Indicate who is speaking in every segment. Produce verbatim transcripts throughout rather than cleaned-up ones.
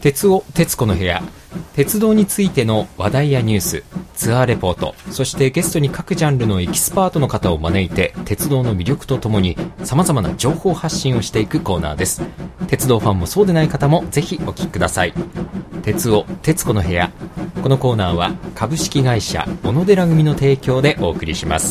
Speaker 1: 鉄尾鉄子の部屋、鉄道についての話題やニュース、ツアーレポート、そしてゲストに各ジャンルのエキスパートの方を招いて鉄道の魅力とともに様々な情報発信をしていくコーナーです。鉄道ファンもそうでない方もぜひお聞きください。鉄尾鉄子の部屋、このコーナーは株式会社小野寺組の提供でお送りします。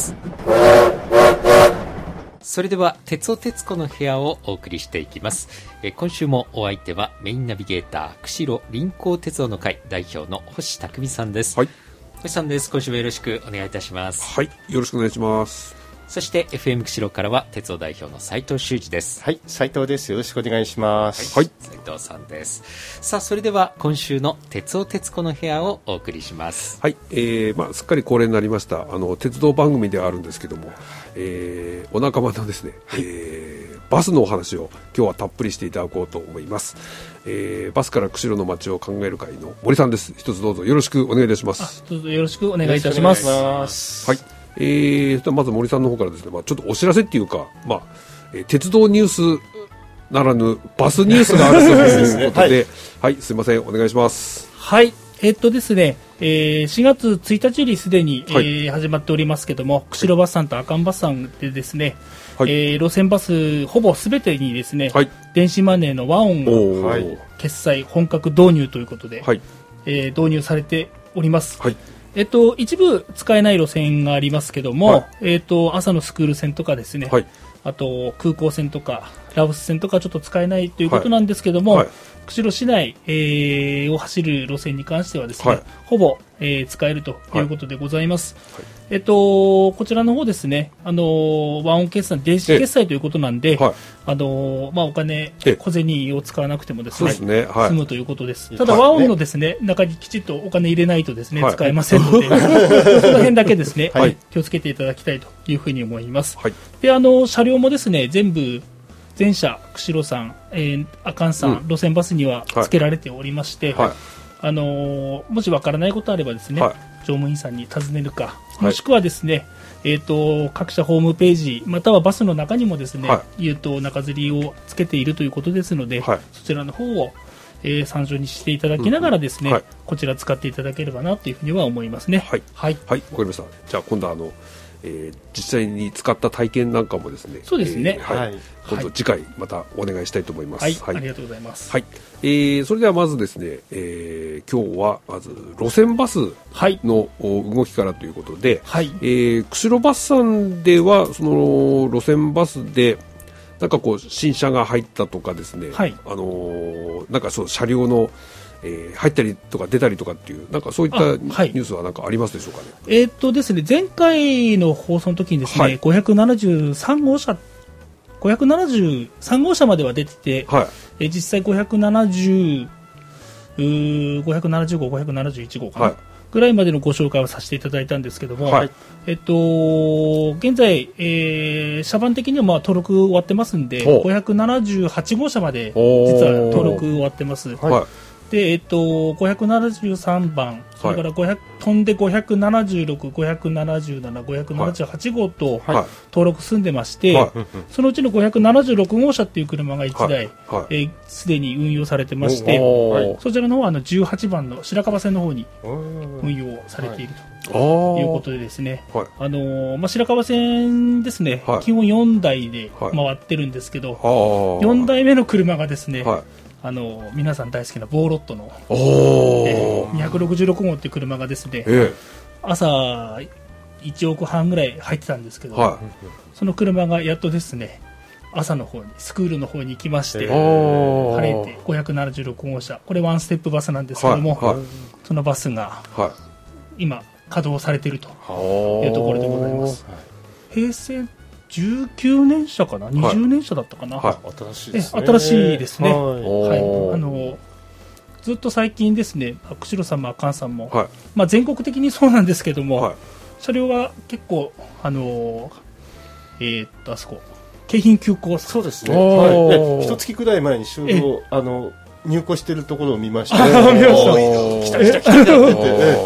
Speaker 1: それでは鉄尾鉄子の部屋をお送りしていきます。え今週もお相手はメインナビゲーター釧路臨港鉄道の会代表の星匠さんです。
Speaker 2: はい、
Speaker 1: 星さんです。今週もよろしくお願いいたします。
Speaker 2: はい、よろしくお願いします。
Speaker 1: そして エフエム 釧路からは鉄道代表の斉藤修二です。
Speaker 3: はい、斉藤です。よろしくお願いします。
Speaker 1: はい、斉藤さんです。さあ、それでは今週の鉄尾鉄子の部屋をお送りします。
Speaker 2: はい、えーまあ、すっかり恒例になりましたあの鉄道番組ではあるんですけども、えー、お仲間のですね、はい、えー、バスのお話を今日はたっぷりしていただこうと思います。えー、バスから釧路の街を考える会の森さんです。一つどうぞよろしくお願いいたします。
Speaker 4: どうぞよろしくお願いいたします。
Speaker 2: はい、えー、まず森さんの方からですね、まあ、ちょっとお知らせっていうか、まあえー、鉄道ニュースならぬバスニュースがあるということで、はい、はい、すいません、お願いします。
Speaker 4: はい、えー、っとですね、えー、しがつついたちよりすでに、はい、えー、始まっておりますけども、釧路バスさんと阿寒バスさんでですね、はい、えー、路線バスほぼすべてにですね、はい、電子マネーのワオンが決済本格導入ということで、はい、えー、導入されております。はい、えっと、一部使えない路線がありますけども、はい、えっと、朝のスクール線とかですね、はい、あと空港線とかラオス線とかちょっと使えないということなんですけども、はいはい、釧路市内、えー、を走る路線に関してはですね、はい、ほぼ、えー、使えるということでございます。はい、えっと、こちらの方ですね、あのワンオン決済、電子決済ということなんで、はい、あのまあ、お金、小銭を使わなくてもですね、ですね、はい、済むということです。ただ、ワンオンのですね、中にきちっとお金入れないとですね、はい、使えませんので、その辺だけですね、はい、気をつけていただきたいというふうに思います。はい、で、あの車両もですね、全部全車釧路さん、えー、阿寒さん、うん、路線バスには付けられておりまして、はい、あのー、もしわからないことあればですね、はい、乗務員さんに尋ねるか、もしくはですね、えー、と各社ホームページまたはバスの中にもですね、はい、えー、と中吊りをつけているということですので、はい、そちらの方を、えー、参照にしていただきながらですね、うん、はい、こちら使っていただければなというふうには思いますね。
Speaker 2: はい、はい、はい、わかりました。じゃあ今度はあのえー、実際に使った体験なんかもですね、
Speaker 4: そうですね、
Speaker 2: えーはいはい、今度次回またお願いしたいと思います。
Speaker 4: はいはい、ありがとうございます。
Speaker 2: はい、えー、それではまずですね、えー、今日はまず路線バスの動きからということで、はい、えー、釧路バスさんではその路線バスでなんかこう新車が入ったとかですね、はい、あのー、なんかそう車両のえー、入ったりとか出たりとかっていうなんかそういったニュースはなんかありますでしょうかね。
Speaker 4: はい、えー、っとですね、前回の放送の時にですね、はい、ごひゃくななじゅうさん号車ごひゃくななじゅうさん号車までは出てて、はい、えー、実際ごひゃくななじゅう、ごひゃくななじゅう号、ごひゃくななじゅういち号かな、はい、ぐらいまでのご紹介をさせていただいたんですけども、はい、えっと現在、えー、車番的にはまあ登録終わってますんで、ごひゃくななじゅうはち号車まで実は登録終わってます。はい、で、えっと、ごひゃくななじゅうさんばん、それからごひゃく、飛んでごひゃくななじゅうろく、ごひゃくななじゅうなな、ごひゃくななじゅうはち号と登録済んでまして、はい、そのうちのごひゃくななじゅうろく号車っていう車がいちだい、すで、はい、えー、に運用されてまして、そちらの方はあのじゅうはちばんの白樺線の方に運用されているということでですね、はい、あのーまあ、白樺線ですね、はい、基本よんだいで回ってるんですけど、はい、よんだいめの車がですね、はい、あの皆さん大好きなボーロットの、えー、にひゃくろくじゅうろく号っていう車がですね、えー、朝いちおくはんぐらい入ってたんですけど、はい、その車がやっとですね朝の方にスクールの方に行きまして、えー、晴れてごひゃくななじゅうろく号車、これワンステップバスなんですけども、はいはい、そのバスが今稼働されているというところでございます。平成じゅうきゅうねん車かな、にじゅうねん車だったかな、はい、
Speaker 3: 新しいですね。
Speaker 4: 新しいですね。はいはい、あのずっと最近ですね、釧路さんも阿寒さんも、はい、まあ、全国的にそうなんですけども、はい、車両は結構あのえー、っとあそこ京浜急行、
Speaker 3: そうですね、はい、一月くらい前にちょうどあの入庫してるところを見ました。見ました。来た来た来たって、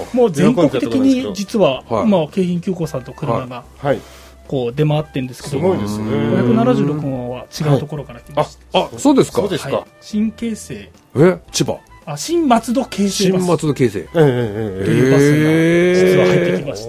Speaker 4: もう全国的に実は、はい、まあ、京浜急行さんと車が、はいはい、こう出回ってるんですけど、
Speaker 3: すごいですね。
Speaker 4: ごひゃくななじゅうろく号は違うところから来ました。
Speaker 2: はい、あ, あ、そうですか。
Speaker 3: そうですか。
Speaker 4: はい、新京成。
Speaker 2: え、千葉。
Speaker 4: あ、新松戸京成バス。
Speaker 2: 新松戸京成。
Speaker 4: というバスが実は入ってきまして。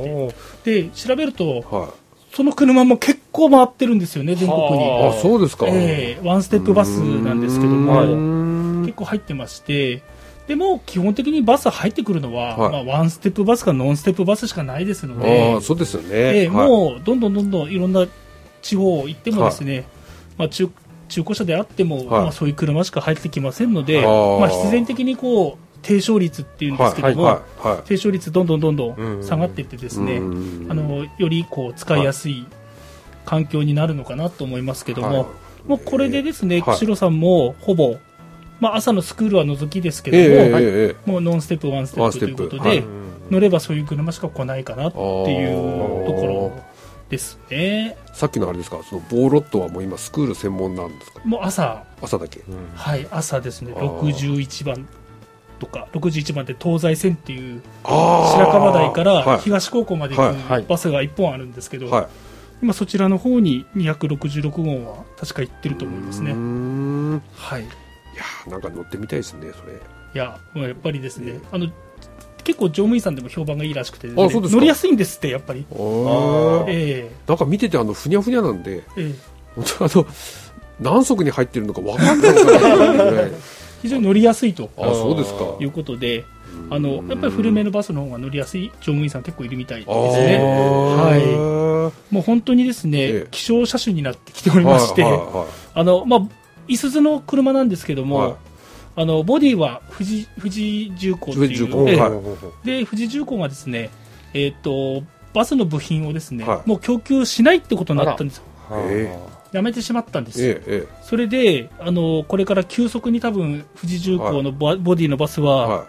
Speaker 4: で、調べると、はい、その車も結構回ってるんですよね、全国に。
Speaker 2: あ、そうですか。
Speaker 4: えー、ワンステップバスなんですけども、結構入ってまして、でも基本的にバス入ってくるのは、はい、まあ、ワンステップバスかノンステップバスしかないですので、
Speaker 2: あ、そうですよね。
Speaker 4: えーはい、もうどんどんどんどんいろんな地方行ってもですね、はい、まあ、中中古車であっても、はい、まあ、そういう車しか入ってきませんので、まあ、必然的にこう低勝率っていうんですけども、はいはいはい、低勝率どんどんどんどん下がっていってですね、あのよりこう使いやすい環境になるのかなと思いますけども、はい、もうこれでですね、釧路さんもほぼ、まあ、朝のスクールは除きですけども、えーはい、もうノンステップワンステップということで、はい、乗ればそういう車しか来ないかなっていうところですね。
Speaker 2: さっきのあれですか、そのボーロットはもう今スクール専門なんですか？
Speaker 4: もう朝
Speaker 2: 朝だけ、
Speaker 4: うん、はい、朝ですね。ろくじゅういちばんとかろくじゅういちばんで東西線っていう白樺台から東高校まで行くバスがいっぽんあるんですけど、はいはい、今そちらの方ににひゃくろくじゅうろくごうは確か行ってると思いますね。うーん、はい、い
Speaker 2: やなんか乗ってみたいですねそれ。い
Speaker 4: や、まあ、やっぱりですね、あの結構乗務員さんでも評判がいいらしくて、ね、あ、そうですか。乗りやすいんですってやっぱり。あ、
Speaker 2: えー、なんか見ててあのふにゃふにゃなんで、えー、本当あの何足に入ってるのか分かんないぐらい
Speaker 4: 非常に乗りやすいと
Speaker 2: あ、そうですか。
Speaker 4: いうことで、あのやっぱり古めのバスの方が乗りやすい乗務員さん結構いるみたいですね。はい、もう本当にですね、ええ、希少車種になってきておりまして、はいはいはい、あのまあいすゞの車なんですけども、はい、あのボディは富士富士重工っていう、ええ、で富士重工がですね、えー、とバスの部品をですね、はい、もう供給しないってことになったんですよ。やめてしまったんですよ、ええ、それであのこれから急速に多分富士重工のボ、はい、ボディのバスは、はい、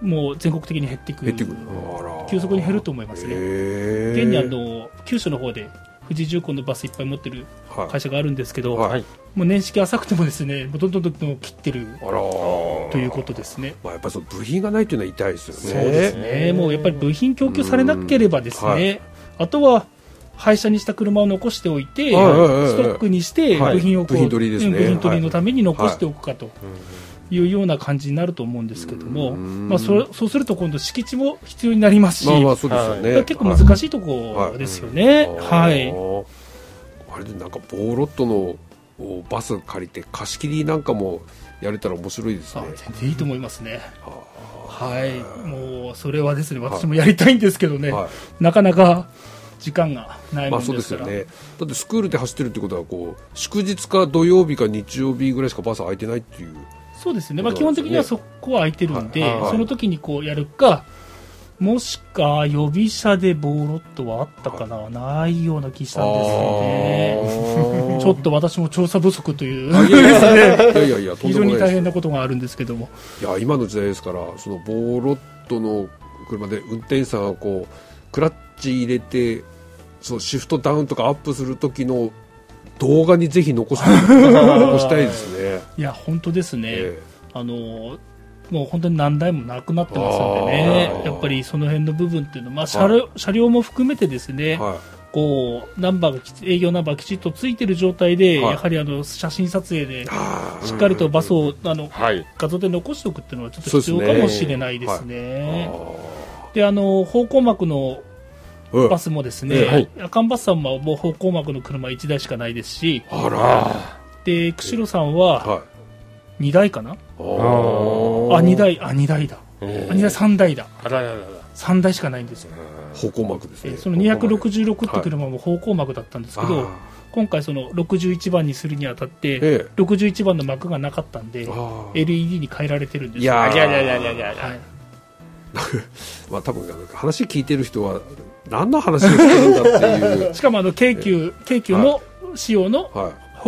Speaker 4: もう全国的に減っていく、急速に減ると思いますね。現にあの九州の方で富士重工のバスいっぱい持ってる会社があるんですけど、はい、もう年式浅くてもですね、もうどんどんどんどん切ってるということですね。
Speaker 2: まあ、やっぱりその部品がないというのは痛いですよね。
Speaker 4: そうですね、もうやっぱり部品供給されなければですね、はい、あとは廃車にした車を残しておいて、はい、ストックにして部品をこう、はい、部品取りですね、部品取りのために残しておくかというような感じになると思うんですけども、まあ、そ, そうすると今度敷地も必要になりますし、まあまあそうですよね、結構難しいところですよね。はい、はい、
Speaker 2: あれでなんかボーロットのバス借りて貸し切りなんかもやれたら面白いですね。
Speaker 4: 全然いいと思いますね。はい、もうそれはですね、私もやりたいんですけどね、はい、なかなか時間がないものですから。まあそうですよね。
Speaker 2: だってスクールで走ってるってことはこう祝日か土曜日か日曜日ぐらいしかバス空いてないっていう。
Speaker 4: そうですね、まあ、基本的にはそこは空いてるんで、はいはい、その時にこうやるか、もしか予備車でボーロットはあったかな、はい、ないような気したんですよね。ちょっと私も調査不足といういやいやいや非常に大変なことがあるんですけども、
Speaker 2: いや今の時代ですから、そのボーロットの車で運転手さんがこうクラッチ入れてそうシフトダウンとかアップする時の動画にぜひ残して残したいですね。
Speaker 4: いや本当ですね、えー、あのもう本当に何台もなくなってますんでね、やっぱりその辺の部分っていうのは、まあ、車両、車両も含めてですね、はい、こうナンバーがきち営業ナンバーがきちっとついている状態で、はい、やはりあの写真撮影でしっかりとバスをあの、はい、画像で残しておくっていうのはちょっと必要かもしれないですね。で、あの方向幕のバスもですね、はい、夜間バスさんはもう方向幕の車いちだいしかないですし、あらで釧路さんはにだいかな、あにだいあにだいだあにだいさんだいだあららららさんだいしかないんですよ。
Speaker 2: 方向幕ですね。
Speaker 4: そのにひゃくろくじゅうろくって車も方向幕だったんですけど、今回そのろくじゅういちばんにするにあたって、ええ、ろくじゅういちばんの幕がなかったんで エルイーディー に変えられてるんですよ。いやいやいやいやいやいや、はい、
Speaker 2: まあ多分話聞いてる人は何の話をしてるんだっていう
Speaker 4: しかもあの京急、京急の仕様の、はい、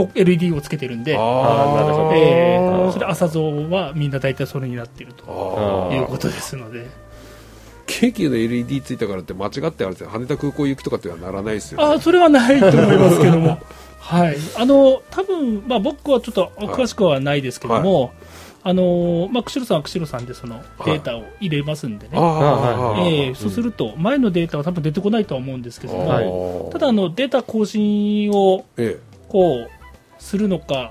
Speaker 4: エルイーディー をつけてるんで、あー、なるほど、えー、それ朝像はみんな大体それになっているということですので、
Speaker 2: 京急の エルイーディー ついたからって間違ってあれですよ、羽田空港行くとかってはならないですよ、
Speaker 4: ね、あ、それはないと思いますけどもはい、あの多分、まあ、僕はちょっと詳しくはないですけども、はい、あのまあ、釧路さんは釧路さんでそのデータを入れますんでね、はい、えー、そうすると前のデータは多分出てこないとは思うんですけども、ただあのデータ更新をこうするのか、はい、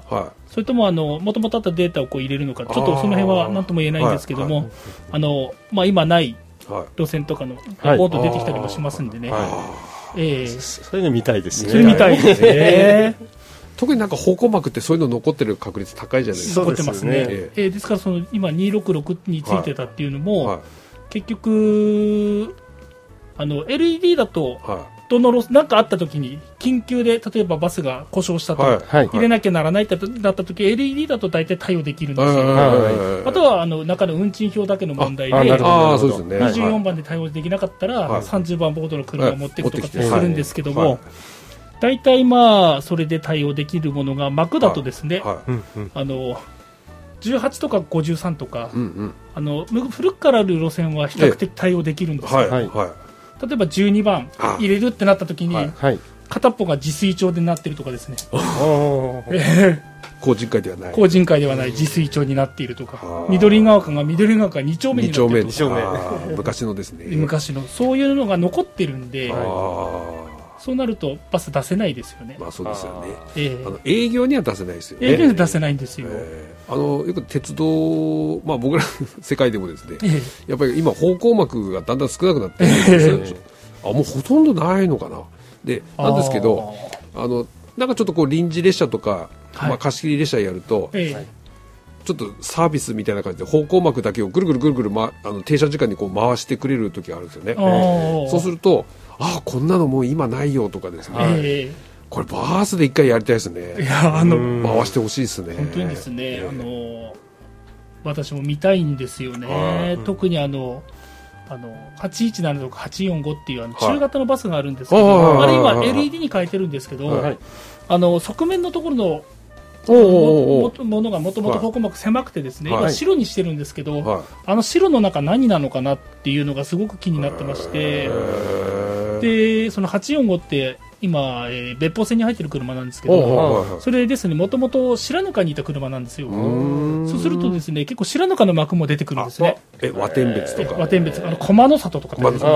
Speaker 4: それともあのもともとあったデータをこう入れるのか、ちょっとその辺は何とも言えないんですけども、あのまあ、今ない路線とかのボード出てきたりもしますんでね、
Speaker 3: えー、そういうの見たいですね。
Speaker 4: それ見たいですね。
Speaker 2: 特になんか方向幕ってそういうの残ってる確率高いじゃないですか。
Speaker 4: 残ってますね。えー、ですからその今にひゃくろくじゅうろくについてたっていうのも、はいはい、結局あの エルイーディー だと、はい、どのロスなんかあった時に緊急で例えばバスが故障したと、はい、入れなきゃならないってなった時 エルイーディー だと大体対応できるんですよ。はい、あとはあの中の運賃表だけの問題でにじゅうよんばんで対応できなかったら、はい、さんじゅうばんボードの車を持っていくとかってするんですけども、はいはい、大体まあそれで対応できるものが幕だとですね、はいはい、あのじゅうはちとかごじゅうさんとか、うんうん、あの古くからある路線は比較的対応できるんですよ、はいはいはい、例えばじゅうにばん入れるってなった時に、はいはい、片っぽが自炊帳でなっているとかですね
Speaker 2: 公人会ではない
Speaker 4: 公人会ではない自炊帳になっているとか、緑ヶ丘が緑ヶ丘に丁目になっているとか
Speaker 2: 昔のですね
Speaker 4: 昔のそういうのが残ってるんで、そうなるとバス出せないですよね。
Speaker 2: まあそうですよね。えー、あの営業には出せないですよね。
Speaker 4: 営業には出せないんですよ。
Speaker 2: えー、あのよく鉄道、まあ僕ら世界でもですね、えー、やっぱり今方向幕がだんだん少なくなってるんですよ。えー、あもうほとんどないのかな。でなんですけど、あのなんかちょっとこう臨時列車とか、はい、まあ貸し切り列車やると。えーちょっとサービスみたいな感じで方向幕だけをぐるぐるぐるぐる、ま、あの停車時間にこう回してくれる時があるんですよね。そうするとあこんなのもう今ないよとかですね、はい、これバースで一回やりたいですね。
Speaker 4: いやあの
Speaker 2: 回してほしいですね。
Speaker 4: 本当にですね、えー、あの私も見たいんですよね。特にあのあのはちいちななとかはちよんごっていうあの中型のバスがあるんですけど、あれ今 エルイーディー に変えてるんですけど、はい、あの側面のところのものがもともと方向幕狭くてですね、はい、今白にしてるんですけど、はい、あの白の中何なのかなっていうのがすごく気になってまして、でそのはちよんごって今、えー、別府線に入ってる車なんですけど、それですねもともと白糠にいた車なんですよ。そうするとですね結構白糠の幕も出てくるんですね。
Speaker 2: え和天別とか
Speaker 4: 和天別あの駒の里とかですね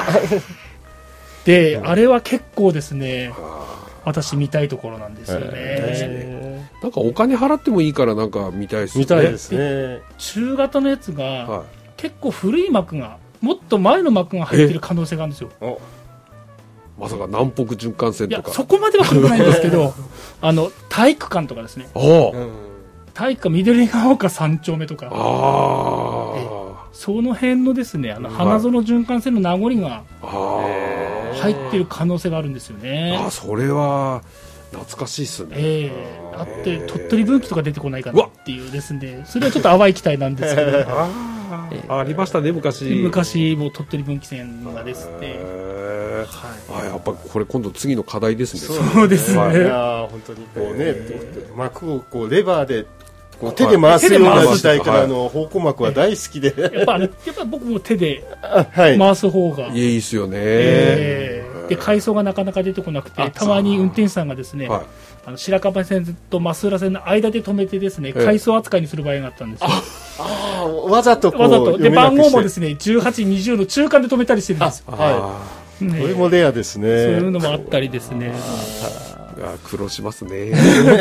Speaker 4: であれは結構ですね私見たいところなんですよね。えー
Speaker 2: なんかお金払ってもいいからなんか見たいですね。
Speaker 3: 見たいですね。
Speaker 4: 中型のやつが、はい、結構古い幕がもっと前の幕が入ってる可能性があるんですよ。
Speaker 2: まさか南北循環線とか。
Speaker 4: いやそこまでは古くないんですけどあの体育館とかですね。体育館緑ヶ丘三丁目とかあその辺のですねあの花園循環線の名残が入ってる可能性があるんですよね。
Speaker 2: あそれは懐かしいっすね。
Speaker 4: えー、だって鳥取分岐とか出てこないかなっていうですねそれはちょっと淡い期待なんですけどあ、
Speaker 2: えー、ありましたね昔
Speaker 4: 昔も鳥取分岐線がですね、
Speaker 2: はい、あやっぱこれ今度次の課題ですね。
Speaker 4: そうですね、はい、
Speaker 3: いや本当にこうね、えー、幕をこうレバーでこう手で回すような時代からの方向幕は大好きで、はい、
Speaker 4: やっぱやっぱ僕も手で回す方が、
Speaker 2: はい、いいっすよね、
Speaker 4: えーで階層がなかなか出てこなくてたまに運転手さんがですね、はい、あの白樺線と増浦線の間で止めてですね階層扱いにする場合があったんですよ。
Speaker 3: ああわざとこう
Speaker 4: わざとで番号もですねじゅうはち、にじゅうの中間で止めたりしてるんですよ。
Speaker 3: はい、ね、これもレアですね。そう
Speaker 4: いうのもあったりですね。
Speaker 2: あ苦労しますね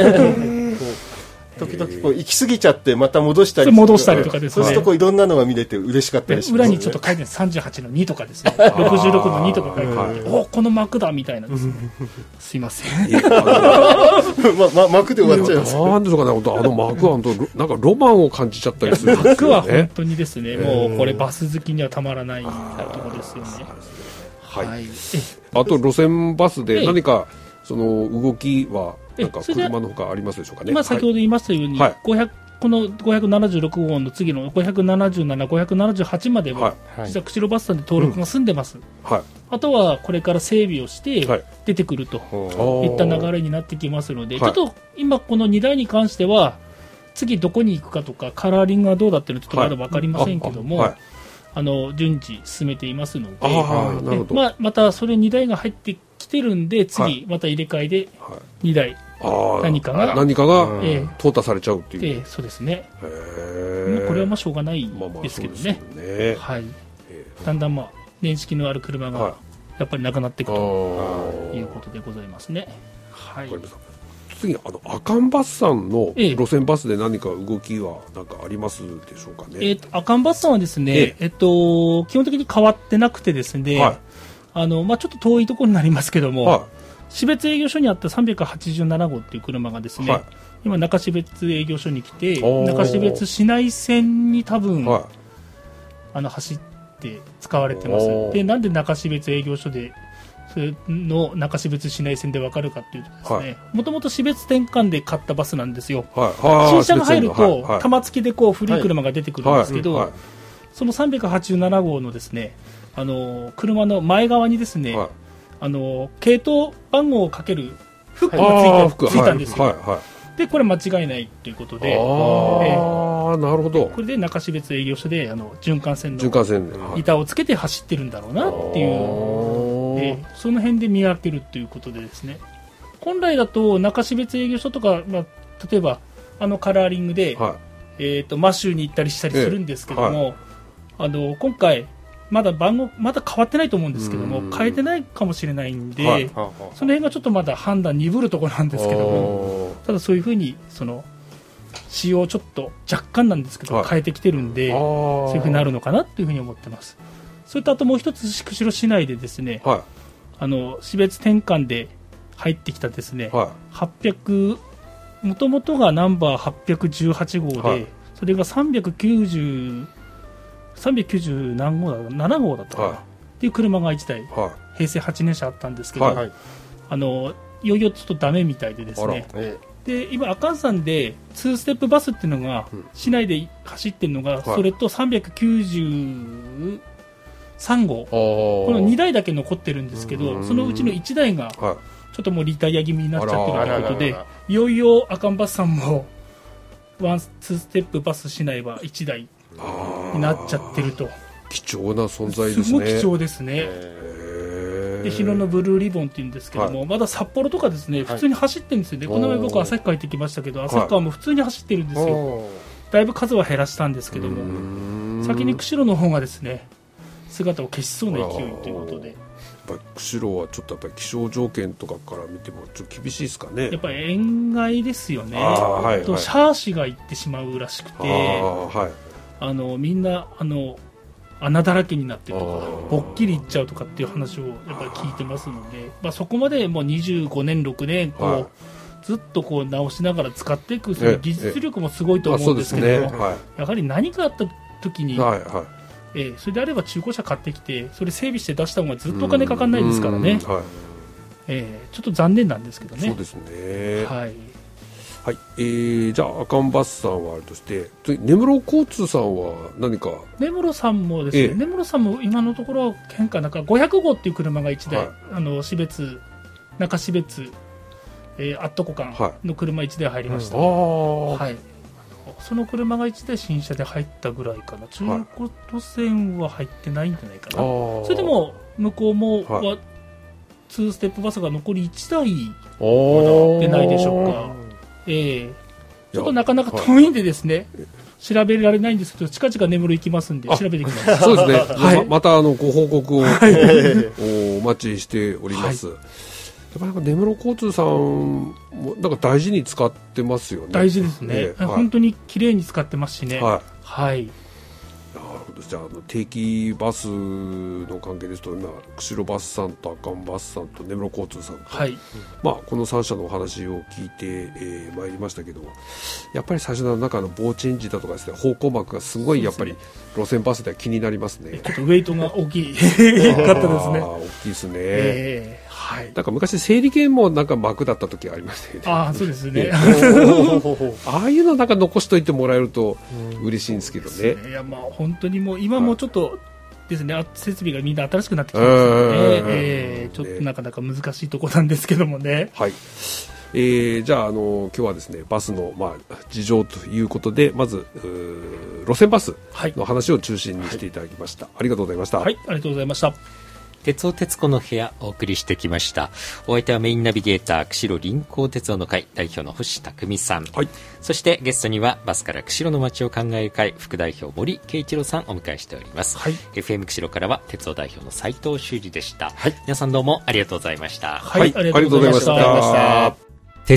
Speaker 3: 時々こう行き過ぎちゃってまた戻したり
Speaker 4: 戻したりとかですね。
Speaker 3: そうするとこういろんなのが見れて嬉しかったりしますね。
Speaker 4: 裏にちょっと書いてさんじゅうはちのにとかですねろくじゅうろくのにとか書いてある、おこの幕だみたいなですねすいませんま、
Speaker 3: ま、幕で終わっちゃいます。
Speaker 2: なんでしょうかねあの幕はなんかロマンを感じちゃったりするんですよね。
Speaker 4: 幕は本当にですねもうこれバス好きにはたまらないところですよね。
Speaker 2: はい、はい、あと路線バスで何かその動きはなんか車のほかありますでしょうかね。
Speaker 4: 今先ほど言いましたように、はい、ごひゃくこのごひゃくななじゅうろくごうの次のごひゃくななじゅうなな、ごひゃくななじゅうはちまでは、はい、実は釧路バスさんで登録が済んでます、うんはい、あとはこれから整備をして出てくるといった流れになってきますので、はい、ちょっと今このにだいに関しては次どこに行くかとかカラーリングがどうだっていうのはちょっとまだ分かりませんけども、はい、ああの順次進めていますので、あなるほど、まあ、またそれにだいが入ってきてるんで次また入れ替えでにだい、はい、何かが
Speaker 2: 何かが淘汰されちゃうっていう、
Speaker 4: ええ、そうですね。へこれはまあしょうがないですけどね、まあまあね、はい、だんだんまあ年式のある車がやっぱりなくなっていくということでございますね。はい、
Speaker 2: 次にあの阿寒バスさんの路線バスで何か動きはなんかありますでしょうかね。
Speaker 4: えー、と阿寒バスさんはですね、えええっと、基本的に変わってなくてですね、はい、あのまあ、ちょっと遠いところになりますけども、はい、標津営業所にあったさんびゃくはちじゅうなな号っていう車がですね、はい、今中標津営業所に来て中標津市内線に多分、はい、あの走って使われてます。で、なんで中標津営業所でそれの中標津市内線で分かるかっていうとですね、もともと標津転換で買ったバスなんですよ。はい、新車が入ると、はい、玉突きでこう古い車が出てくるんですけど、はいはい、そのさんびゃくはちじゅうなな号のですね、あの車の前側にですね、はい、あの系統番号をかけるフックがついて、ついたんですよ。はいはいはい、でこれ間違いないということで、あ、え
Speaker 2: ー、なるほど。
Speaker 4: これで中標津営業所であの循環線の板をつけて走ってるんだろうなっていう、えー、その辺で見分けるということでですね、本来だと中標津営業所とか、まあ、例えばあのカラーリングで、はい、えー、とマシューに行ったりしたりするんですけども、えーはい、あの今回まだ番号まだ変わってないと思うんですけども、変えてないかもしれないんで、はい、その辺がちょっとまだ判断鈍るところなんですけども、ただそういうふうにその仕様をちょっと若干なんですけど、はい、変えてきてるんで、そういうふうになるのかなというふうに思ってます。それとあともう一つ釧路市内でですね、はい、あの標津転換で入ってきたですね、はい、はっぴゃくもともとがナンバーはっぴゃくじゅうはち号で、はい、それがさんびゃくきゅうじゅうさんびゃくきゅうじゅう何号だなな号だったかな、はい、っていう車がいちだい、はい、平成はちねん車あったんですけど、はい、あのいよいよちょっとダメみたいでですね、で今赤山でにステップバスっていうのが、うん、市内で走ってるのが、はい、それとさんびゃくきゅうじゅうさん号、このにだいだけ残ってるんですけど、そのうちのいちだいがちょっともうリタイア気味になっちゃってるということで、いよいよ赤バスさんもワンツーステップバス市内はいちだいになっちゃってると。
Speaker 2: 貴重な存在ですね。
Speaker 4: すごい貴重ですね。で日野のブルーリボンっていうんですけども、はい、まだ札幌とかですね、普通に走ってるんですよね。この前僕旭川行ってきましたけど、旭川も普通に走ってるんですよ。だいぶ数は減らしたんですけども、先に釧路の方がですね姿を消しそうな勢いということで、やっ
Speaker 2: ぱり釧路はちょっとやっぱり気象条件とかから見てもちょっと厳しいですかね。
Speaker 4: やっぱり塩害ですよね。あ、はいはい、とシャーシが行ってしまうらしくて、あ、はい、あのみんなあの穴だらけになってとかぼっきりいっちゃうとかっていう話をやっぱり聞いてますので、まあ、そこまでもうにじゅうごねんろくねんこう、はい、ずっとこう直しながら使っていくその技術力もすごいと思うんですけども、ね、はい、やはり何かあった時に、はいはい、えー、それであれば中古車買ってきてそれ整備して出した方がずっとお金かかんないですからね、はい、えー、ちょっと残念なんですけどね。
Speaker 2: そうですね、
Speaker 4: はい
Speaker 2: はい、えー、じゃあ赤バスさんはあるとして根室交通さんは何か。
Speaker 4: 根室さんもですね、ええ、根室さんも今のところ変化なんかごひゃく号っていう車がいちだい、はい、あの標津中標津、えー、アットコ間の車いちだい入りました、はい、はい、その車がいちだい新車で入ったぐらいかな。中古路線は入ってないんじゃないかな、はい、それでも向こうもは、はい、にステップバスが残りいちだいまだ出ないでしょうか。えー、ちょっとなかなか遠いんでですね、はい、調べられないんですけど近々根室行きますんで調べてきます。
Speaker 2: そうですね、はい、ま, またあのご報告を、はい、お待ちしております、はい、やっぱなんか根室交通さんもなんか大事に使ってますよね。
Speaker 4: 大事ですね、えー、はい、本当に綺麗に使ってますしね。はい、はい、
Speaker 2: なるほど。じゃあ、あの定期バスの関係ですと今釧路バスさんと赤バスさんと根室交通さんと、はい、まあ、このさん社のお話を聞いて、えー、参りましたけど、やっぱり最初の中の棒チェンジだとかですね、方向幕がすごいやっぱり路線バスでは気になりますね。
Speaker 4: ちょっとウェイトが大きいかったですね。
Speaker 2: 大きいですね、えー、はい、なんか昔整理券もなんか幕だった時ありましたよね。
Speaker 4: ああ、そうですね
Speaker 2: ああいうのなんか残しといてもらえると嬉しいんですけどね。
Speaker 4: いや、まあ本当にもう今もちょっとですね、設備がみんな新しくなってきてますので、えー、ちょっとなかなか難しいところなんですけどもね。
Speaker 2: はい、えー、じゃあ、あの今日はですねバスの、まあ、事情ということでまず路線バスの話を中心にしていただきました、はい、ありがとうございました。
Speaker 4: はい、ありがとうございました。
Speaker 1: 鉄尾鉄子の部屋お送りしてきました。お相手はメインナビゲーター釧路臨港鉄道の会代表の星匠さん、はい、そしてゲストにはバスから釧路の街を考える会副代表森圭一郎さんお迎えしております、はい、エフエム 釧路からは鉄道代表の斉藤修二でした、はい、皆さんどうもありがとうございました。
Speaker 4: はい、はい、ありがとうございました。
Speaker 1: 鉄尾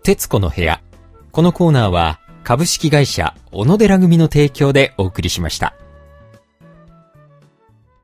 Speaker 1: 徹子の部屋。このコーナーは株式会社小野寺組の提供でお送りしました。